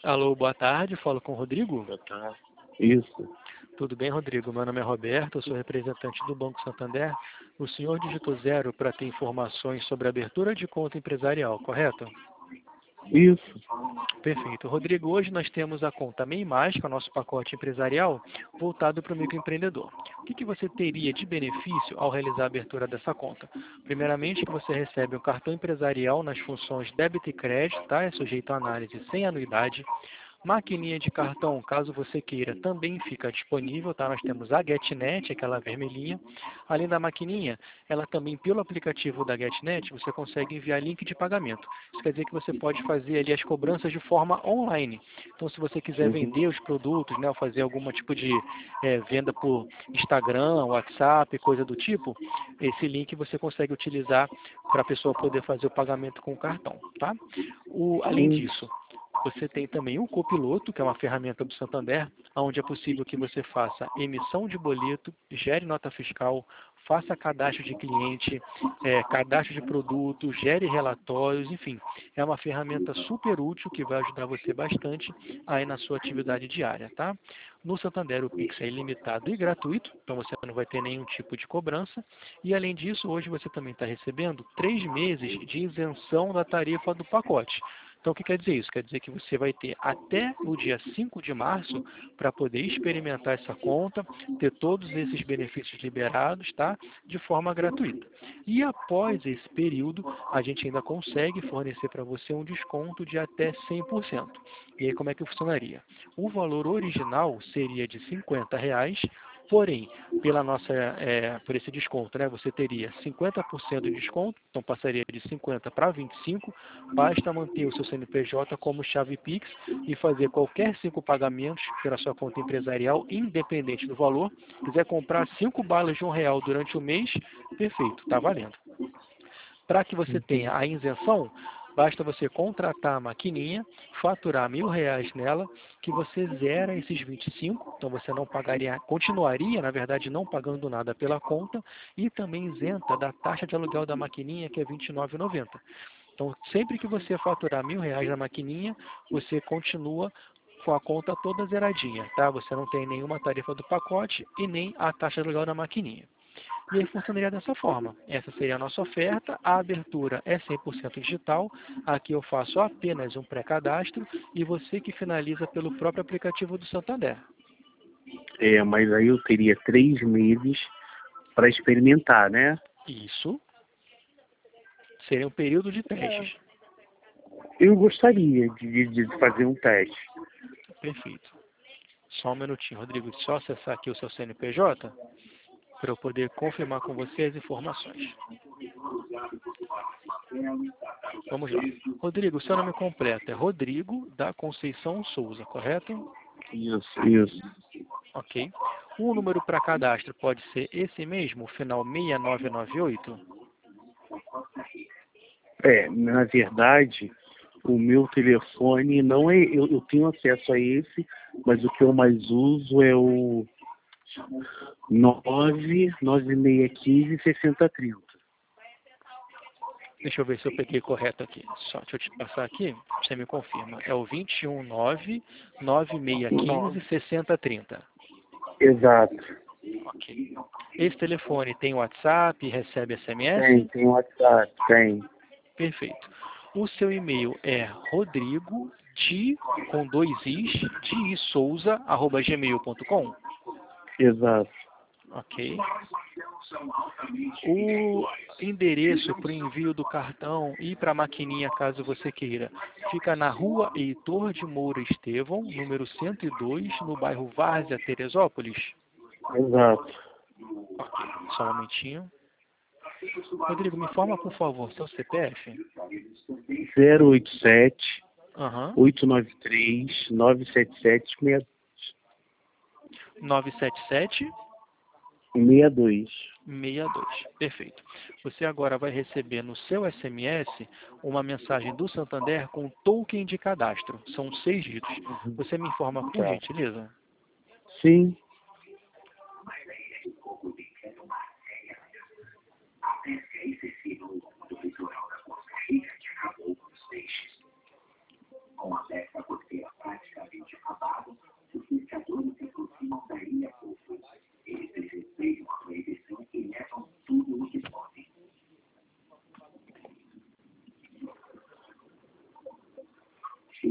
Alô, boa tarde, falo com o Rodrigo. Boa tarde. Isso. Tudo bem, Rodrigo? Meu nome é Roberto, eu sou representante do Banco Santander. O senhor digitou 0 para ter informações sobre a abertura de conta empresarial, correto? Isso. Perfeito. Rodrigo, hoje nós temos a conta MEI+, que é o nosso pacote empresarial, voltado para o microempreendedor. O que você teria de benefício ao realizar a abertura dessa conta? Primeiramente, que você recebe um cartão empresarial nas funções débito e crédito, tá? É sujeito a análise sem anuidade. Maquininha de cartão, caso você queira, também fica disponível, tá? Nós temos a GetNet, aquela vermelhinha. Além da maquininha, ela também, pelo aplicativo da GetNet, você consegue enviar link de pagamento. Isso quer dizer que você pode fazer ali as cobranças de forma online. Então, se você quiser vender os produtos, né, ou fazer algum tipo de venda por Instagram, WhatsApp, coisa do tipo, esse link você consegue utilizar para a pessoa poder fazer o pagamento com o cartão, tá? Além disso, você tem também o Copiloto, que é uma ferramenta do Santander, onde é possível que você faça emissão de boleto, gere nota fiscal, faça cadastro de cliente, cadastro de produto, gere relatórios, enfim. É uma ferramenta super útil que vai ajudar você bastante aí na sua atividade diária, tá? No Santander o Pix é ilimitado e gratuito, então você não vai ter nenhum tipo de cobrança. E além disso, hoje você também está recebendo 3 meses de isenção da tarifa do pacote. Então, o que quer dizer isso? Quer dizer que você vai ter até o dia 5 de março para poder experimentar essa conta, ter todos esses benefícios liberados, tá? De forma gratuita. E após esse período, a gente ainda consegue fornecer para você um desconto de até 100%. E aí, como é que funcionaria? O valor original seria de R$ 50, porém, por esse desconto, né, você teria 50% de desconto, então passaria de 50 para 25, basta manter o seu CNPJ como chave Pix e fazer qualquer 5 pagamentos pela sua conta empresarial, independente do valor. Quiser comprar 5 balas de R$ 1 durante o mês, perfeito, está valendo. Para que você tenha a isenção, basta você contratar a maquininha, faturar R$ 1.000 nela, que você zera esses 25, então você não pagaria, continuaria, na verdade, não pagando nada pela conta, e também isenta da taxa de aluguel da maquininha, que é R$ 29,90. Então, sempre que você faturar R$ 1.000 na maquininha, você continua com a conta toda zeradinha, tá? Você não tem nenhuma tarifa do pacote e nem a taxa de aluguel da maquininha. E aí funcionaria dessa forma. Essa seria a nossa oferta. A abertura é 100% digital. Aqui eu faço apenas um pré-cadastro e você que finaliza pelo próprio aplicativo do Santander. Mas aí eu teria 3 meses para experimentar, né? Isso. Seria um período de testes. Eu gostaria de fazer um teste. Perfeito. Só um minutinho, Rodrigo. Só acessar aqui o seu CNPJ para eu poder confirmar com você as informações. Vamos lá. Rodrigo, seu nome completo é Rodrigo da Conceição Souza, correto? Isso. Ok. O número para cadastro pode ser esse mesmo, o final 6998? Na verdade, o meu telefone não é... Eu tenho acesso a esse, mas o que eu mais uso é o 99615 6030. Deixa eu ver se eu peguei correto aqui. Só deixa eu te passar aqui, você me confirma. É o 2199615 6030. Exato. Ok. Esse telefone tem WhatsApp, recebe SMS? Tem WhatsApp, tem. Perfeito. O seu e-mail é com 2 de Souza, @gmail.com. Exato. Ok. O endereço para o envio do cartão e para a maquininha, caso você queira, fica na rua Heitor de Moura Estevão, número 102, no bairro Várzea, Teresópolis. Exato. Ok, só um momentinho. Rodrigo, me informa, por favor, seu CPF. 087 Aham. 893 977 977 62. 62. Perfeito. Você agora vai receber no seu SMS uma mensagem do Santander com token de cadastro. São 6 dígitos. Você me informa, por gentileza? Sim.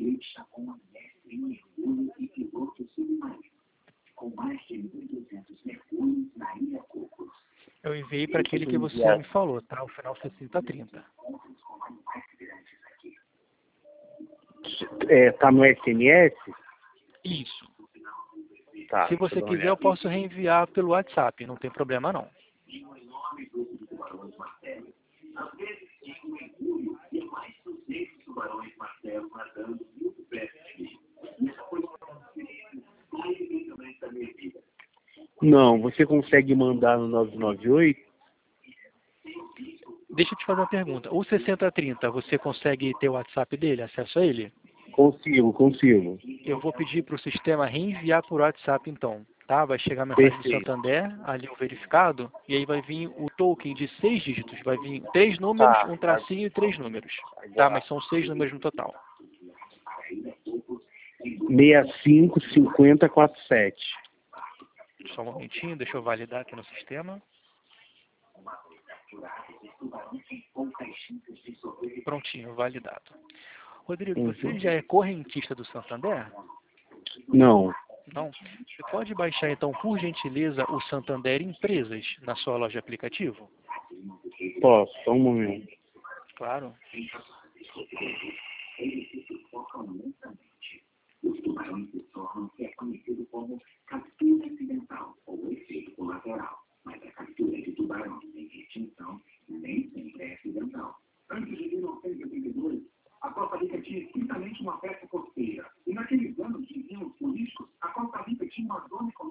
Eu enviei para aquele que você me falou, tá? O final 6030. Tá no SMS? Isso. Tá, Se deixa você eu dar uma quiser, eu olhada. posso reenviar pelo WhatsApp, não tem problema não. Não, você consegue mandar no 998? Deixa eu te fazer uma pergunta. O 6030, você consegue ter o WhatsApp dele, acesso a ele? Consigo. Eu vou pedir para o sistema reenviar por WhatsApp então, tá? Vai chegar a mensagem do Perfeito. Santander, ali o verificado, e aí vai vir o token de 6 dígitos. Vai vir 3 números, Tá. um tracinho e 3 números. Tá? Mas são 6 números no total. 655047. Só um momentinho, deixa eu validar aqui no sistema. Prontinho, validado. Rodrigo, você já é correntista do Santander? Não. Não? Você pode baixar então, por gentileza, o Santander Empresas na sua loja de aplicativo? Posso, só um momento. Claro. A Costa Rica tinha estritamente uma peça costeira. E naqueles anos, diziam os políticos, a Costa Rica tinha uma zona econômica